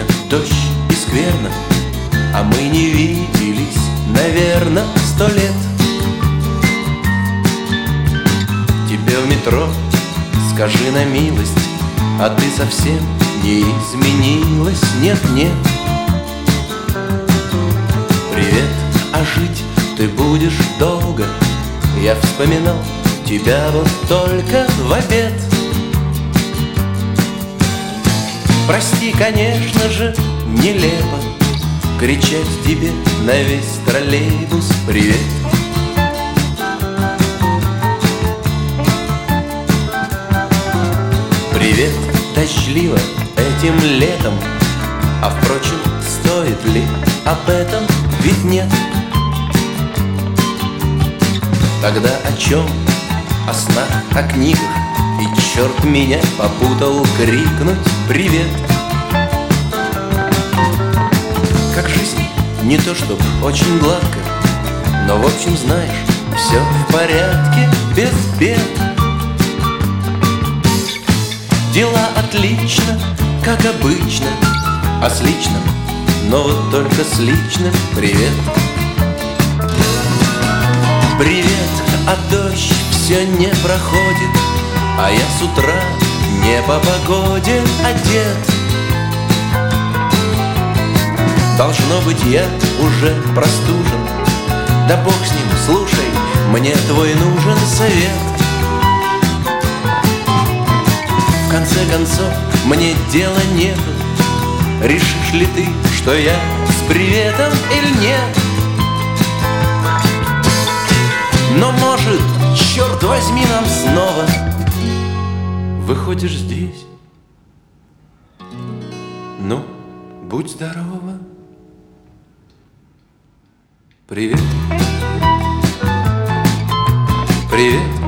дождь и скверно, а мы не виделись, наверно, 100 лет. Тебе в метро скажи на милость, а ты совсем не изменилась, нет-нет. Привет, а жить ты будешь долго, я вспоминал тебя вот только в обед. Прости, конечно же, нелепо кричать тебе на весь троллейбус привет. Привет, дождливо этим летом, а впрочем, стоит ли об этом, ведь нет. Тогда о чем? О снах, о книгах, и черт меня попутал крикнуть привет. Как жизнь, не то чтоб очень гладко, но в общем знаешь, все в порядке, без бед. Дела отлично, как обычно, а с личным, но вот только с личным привет. Привет, а дождь все не проходит, а я с утра не по погоде одет. Должно быть, я уже простужен, да бог с ним, слушай, мне твой нужен совет. В конце концов, мне дела нету, решишь ли ты, что я с приветом или нет? Но может, черт возьми, нам снова выходишь здесь. Ну, будь здорова. Привет. Привет.